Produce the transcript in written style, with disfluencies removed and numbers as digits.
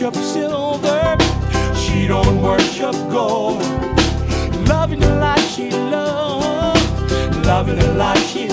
worship silver. She don't worship gold. Loving the life she loves. Loving the life she